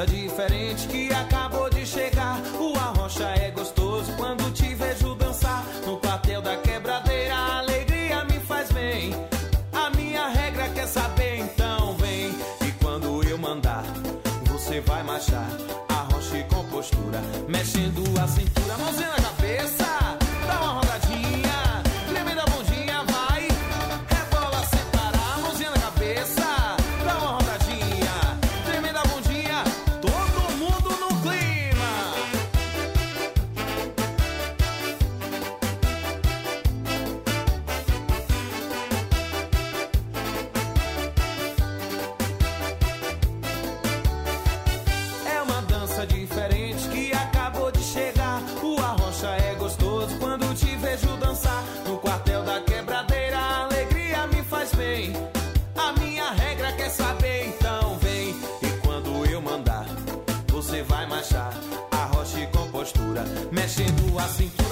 dança diferente que acabou de chegar. O arrocha é gostoso quando te vejo dançar. No quartel da quebradeira a alegria me faz bem. A minha regra quer saber, então vem. E quando eu mandar, você vai marchar. Arrocha com postura, mexendo a cintura, mãozinha na cabeça, dá uma rodadinha, tremenda bundinha, vai, rebola sem parar, mãozinha na cabeça, dá uma rodadinha, tremenda bundinha, todo mundo no clima. É uma dança diferente que acabou de chegar. O arrocha é gostoso quando te vejo dançar. No quartel da quebradeira a alegria me faz bem. A minha regra quer saber, então vem. E quando eu mandar, você vai marchar. Arrocha com postura, mexendo a cintura.